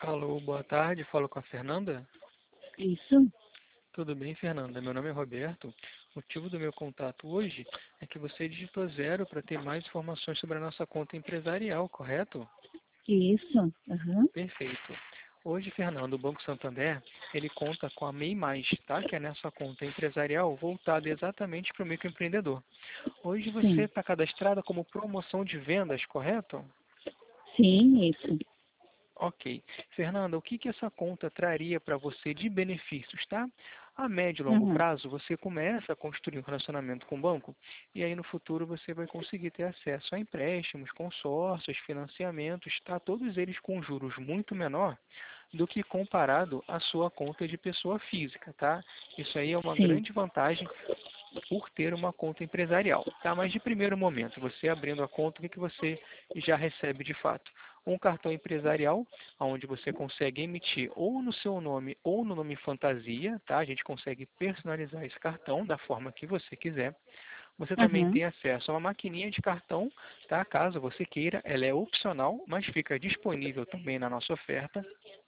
Alô, boa tarde. Falo com a Fernanda. Isso? Tudo bem, Fernanda? Meu nome é Roberto. O motivo do meu contato hoje é que você digitou zero para ter mais informações sobre a nossa conta empresarial, correto? Isso? Aham. Perfeito. Hoje, Fernando, o Banco Santander, ele conta com a MEI+, tá? Que é nessa conta empresarial voltada exatamente para o microempreendedor. Hoje você Sim. está cadastrada como promoção de vendas, correto? Sim, isso. Ok. Fernanda, o que que essa conta traria para você de benefícios, tá? A médio e longo Uhum. prazo, você começa a construir um relacionamento com o banco e aí no futuro você vai conseguir ter acesso a empréstimos, consórcios, financiamentos, tá? Todos eles com juros muito menor do que comparado à sua conta de pessoa física, tá? Isso aí é uma Sim. grande vantagem por ter uma conta empresarial, tá? Mas de primeiro momento, você abrindo a conta, o que que você já recebe de fato? Um cartão empresarial, onde você consegue emitir ou no seu nome ou no nome fantasia, tá? A gente consegue personalizar esse cartão da forma que você quiser. Você também Uhum. tem acesso a uma maquininha de cartão, tá? Caso você queira, ela é opcional, mas fica disponível também na nossa oferta.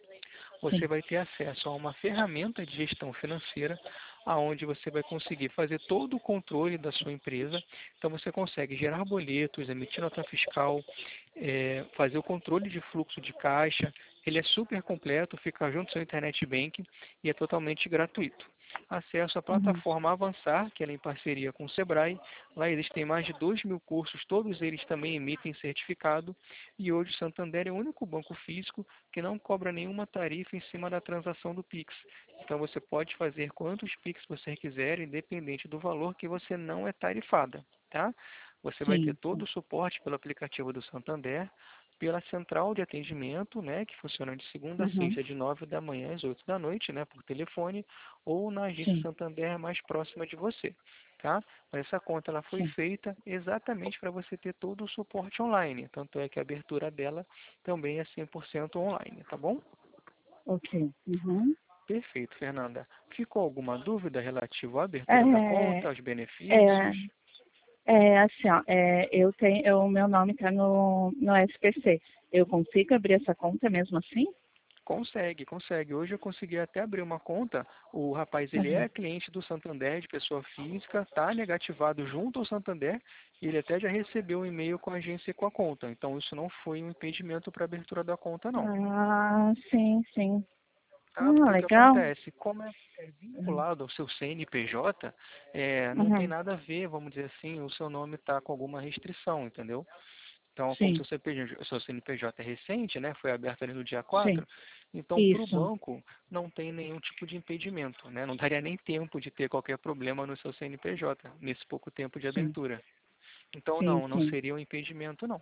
Você Sim. vai ter acesso a uma ferramenta de gestão financeira, aonde você vai conseguir fazer todo o controle da sua empresa. Então você consegue gerar boletos, emitir nota fiscal, fazer o controle de fluxo de caixa. Ele é super completo, fica junto ao seu internet banking e é totalmente gratuito. Acesso à Uhum. plataforma Avançar, que ela é em parceria com o Sebrae. Lá existem mais de 2.000 cursos, todos eles também emitem certificado. E hoje o Santander é o único banco físico que não cobra nenhuma tarifa em cima da transação do Pix. Então você pode fazer quantos Pix você quiser, independente do valor que você não é tarifada, tá? Você vai ter Sim. todo o suporte pelo aplicativo do Santander, pela central de atendimento, né, que funciona de segunda a Uhum. sexta, de 9 da manhã às 8 da noite, né, por telefone, ou na agência Sim. Santander mais próxima de você, tá? Mas essa conta ela foi Sim. feita exatamente para você ter todo o suporte online, tanto é que a abertura dela também é 100% online, tá bom? Ok. Uhum. Perfeito, Fernanda. Ficou alguma dúvida relativa à abertura da É, conta, aos benefícios? é, assim, ó, o meu nome está no SPC. Eu consigo abrir essa conta mesmo assim? Consegue, consegue. Hoje eu consegui até abrir uma conta. O rapaz, ele Uhum. é cliente do Santander, de pessoa física, está negativado junto ao Santander, e ele até já recebeu um e-mail com a agência e com a conta. Então isso não foi um impedimento para a abertura da conta, não. Ah, sim, sim. Tá? Ah, Porque o que legal. acontece? Como é vinculado ao seu CNPJ, não tem Uhum. nada a ver, vamos dizer assim, o seu nome está com alguma restrição, entendeu? Então, como Sim, seu CNPJ é recente, né, foi aberto ali no dia sim. 4, então para o Isso. banco não tem nenhum tipo de impedimento, né? Não daria nem tempo de ter qualquer problema no seu CNPJ, nesse pouco tempo de Sim, abertura. Então, sim, não sim. seria um impedimento, não.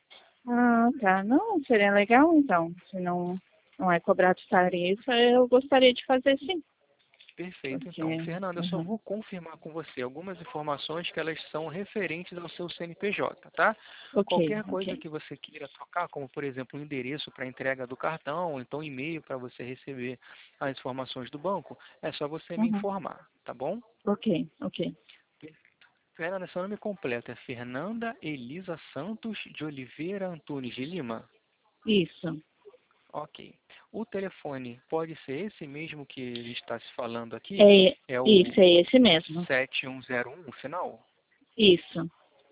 Ah, tá. Não, seria legal então. Se não é cobrado tarifa, eu gostaria de fazer sim. Perfeito, Porque. então. Fernando, eu só Uhum, vou confirmar com você algumas informações que elas são referentes ao seu CNPJ, tá? ok, Qualquer ok. coisa que você queira trocar, como por exemplo o endereço para entrega do cartão, ou então e-mail para você receber as informações do banco, é só você me Uhum, informar, tá bom? ok, ok. Fernanda, seu nome completo é Fernanda Elisa Santos de Oliveira Antunes de Lima? Isso. Ok. O telefone pode ser esse mesmo que a gente está se falando aqui? É, É isso, o é esse mesmo. 7101 final? Isso.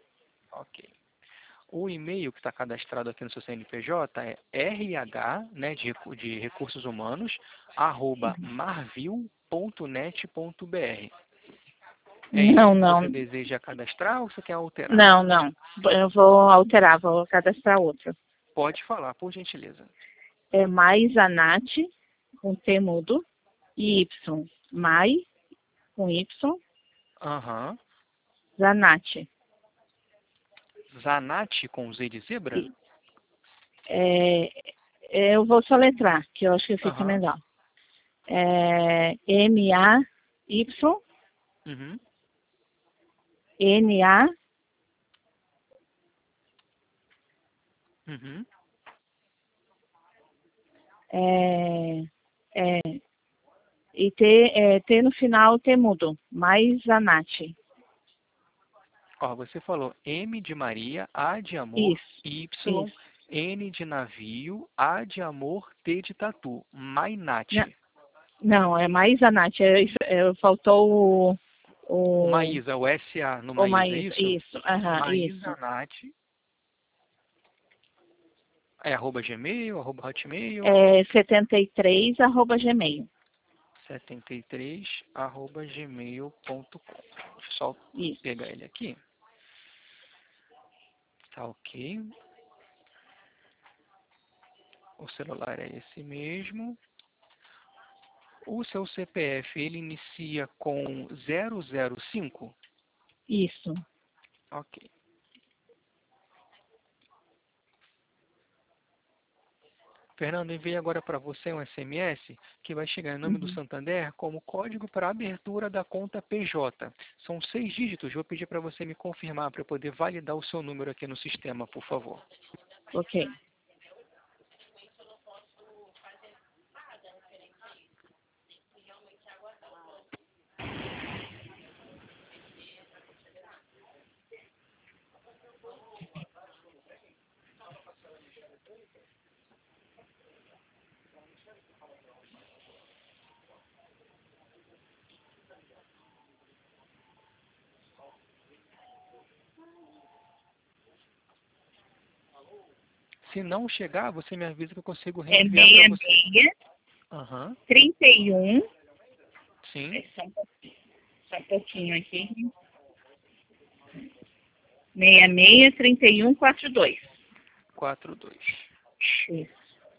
Ok. O e-mail que está cadastrado aqui no seu CNPJ é rh, né, de recursos humanos, @ marvil.net.br. É esse Não, que você não. deseja cadastrar ou você quer alterar? Não, não. Eu vou alterar, vou cadastrar outro. Pode falar, por gentileza. É mais a Nath, com T mudo, e Y. Mais, com Y, Aham. Zanatti. Zanatti com Z de zebra? É, eu vou soletrar, que eu acho que fica Aham. melhor. MAY, Uhum. NA, Uhum. é, é, e T no final, T mudo. Mais Zanatti. Ó, você falou M de Maria, A de amor, Isso, Y, isso. N de navio, A de amor, T de tatu. Mainat. Não, é Maísa Nath. Faltou O o Maísa, o SA no o Maísa, é Maísa. isso? Isso, aham, Maísa isso. Nath. É arroba Gmail, arroba Hotmail? É 73, @gmail. 73, arroba gmail.com. Deixa eu só Isso. pegar ele aqui. Tá ok. O celular é esse mesmo. O seu CPF, ele inicia com 005? Isso. Ok. Fernando, enviei agora para você um SMS que vai chegar em nome do Uhum. Santander como código para abertura da conta PJ. São 6 dígitos. Vou pedir para você me confirmar para eu poder validar o seu número aqui no sistema, por favor. Ok. Se não chegar, você me avisa que eu consigo É reenviar para você. 66 Aham, 31. sim, Só um pouquinho aqui. 66 31 42. 42. Isso.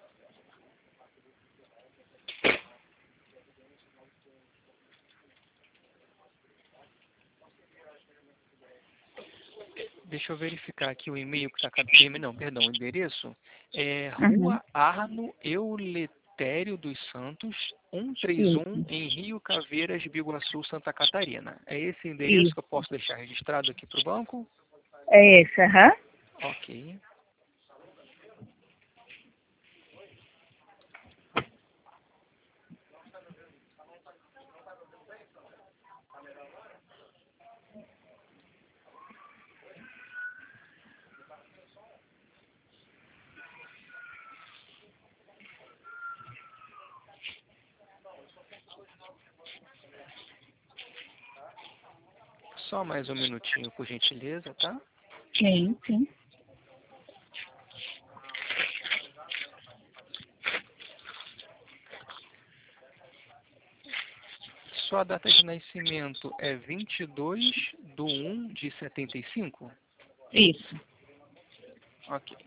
Deixa eu verificar aqui o e-mail que está... Não, perdão, o endereço é Uhum. Rua Arno Euletério dos Santos, 131, Isso. em Rio Caveiras, Biguaçu, Santa Catarina. É esse endereço Isso. que eu posso deixar registrado aqui para o banco? É esse, aham. Ok. Só mais um minutinho, por gentileza, tá? Sim, sim. Sua data de nascimento é 22/1/75? Isso. Ok.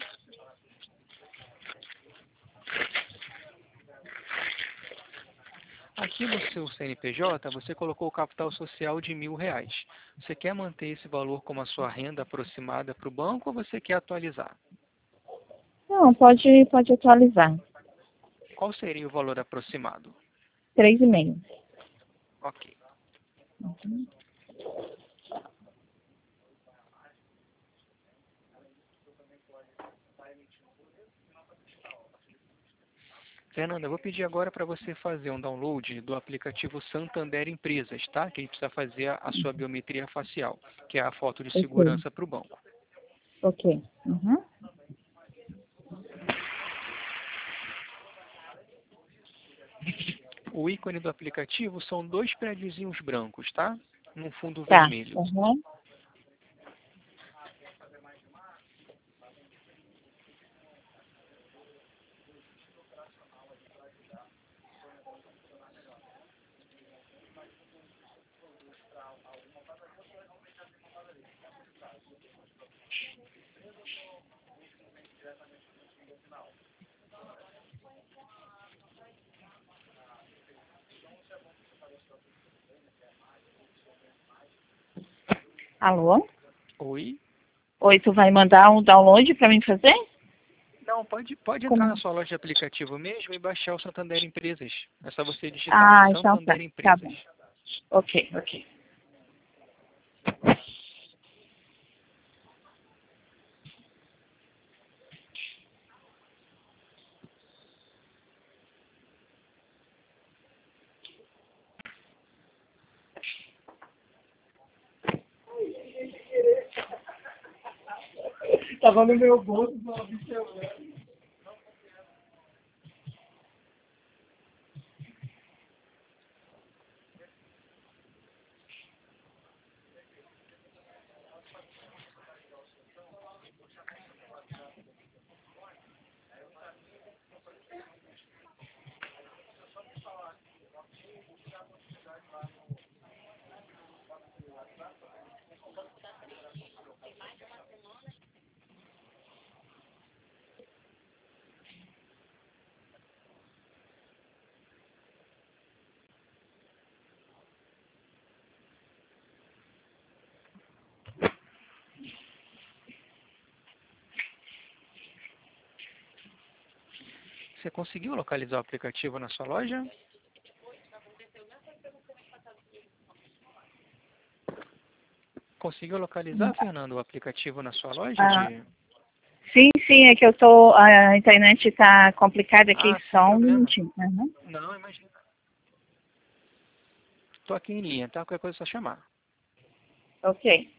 Aqui no seu CNPJ, você colocou o capital social de R$ 1.000. Você quer manter esse valor como a sua renda aproximada para o banco ou você quer atualizar? Não, pode atualizar. Qual seria o valor aproximado? 3,5. Ok. Uhum. Fernanda, eu vou pedir agora para você fazer um download do aplicativo Santander Empresas, tá? Que a gente precisa fazer a sua biometria facial, que é a foto de Ok. segurança para o banco. Ok. Uhum. O ícone do aplicativo são 2 prédiozinhos brancos, tá? Num fundo Tá. vermelho. Uhum. Alô? Oi? Oi, tu vai mandar um download para mim fazer? Não, pode entrar na Como? sua loja de aplicativo mesmo e baixar o Santander Empresas. É só você digitar Ah, então tá. Santander Tá Empresas. bom. Ok, ok. Tava no meu bolso, só me chamando. Você conseguiu localizar o aplicativo na sua loja? Conseguiu localizar, Fernando, o aplicativo na sua loja Ah, de... sim, sim, é que a internet está complicada aqui, Ah, sem só um problema. minutinho. Uhum. Não, imagina. Estou aqui em linha, tá? Qualquer coisa é só chamar. Ok.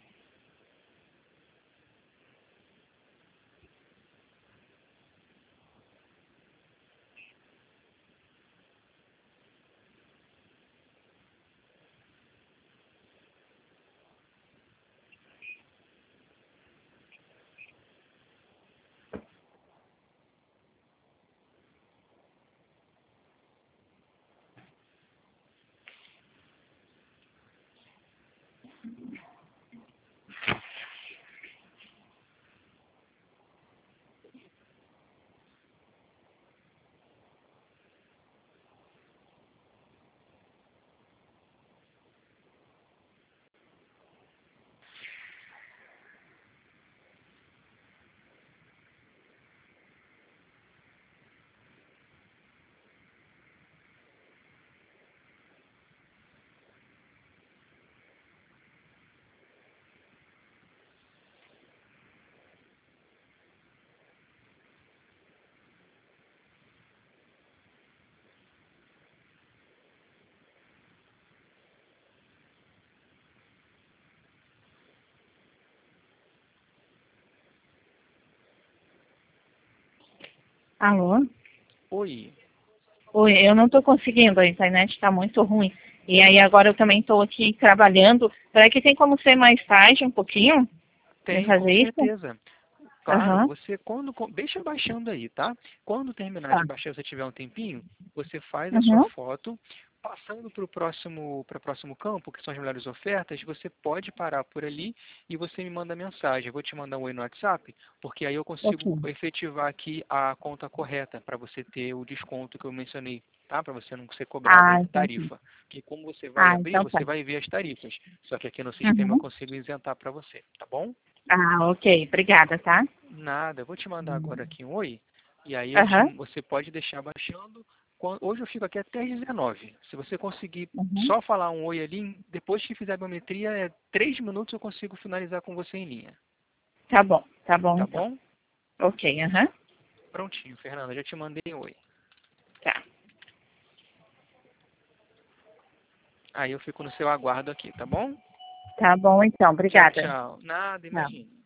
Alô? Oi. Oi, eu não estou conseguindo, a internet está muito ruim. E aí agora eu também estou aqui trabalhando. Será que tem como ser mais tarde um pouquinho para Tem, com fazer isso? certeza. Claro, Aham, você deixa baixando aí, tá? Quando terminar tá. de baixar, você tiver um tempinho, você faz a sua Uhum. foto, passando para o próximo campo, que são as melhores ofertas, você pode parar por ali e você me manda mensagem. Eu vou te mandar um oi no WhatsApp, porque aí eu Ok. consigo efetivar aqui a conta correta para você ter o desconto que eu mencionei, tá? Para você não ser cobrada Ah, entendi. tarifa. Porque como você vai Ah, abrir, então tá. você vai ver as tarifas. Só que aqui no sistema eu Uhum. consigo isentar para você, tá bom? Ah, ok. Obrigada, tá? Nada, eu vou te mandar agora aqui um oi, e aí Aham. você pode deixar baixando. Hoje eu fico aqui até às 19. Se você conseguir Uhum. só falar um oi ali, depois que fizer a biometria, 3 minutos eu consigo finalizar com você em linha. Tá bom Tá então. bom? Ok, aham. Prontinho, Fernanda, já te mandei um oi. Tá. Aí eu fico no seu aguardo aqui, tá bom? Tá bom então. Tchau, Obrigada. tchau. Nada, Tchau. imagina.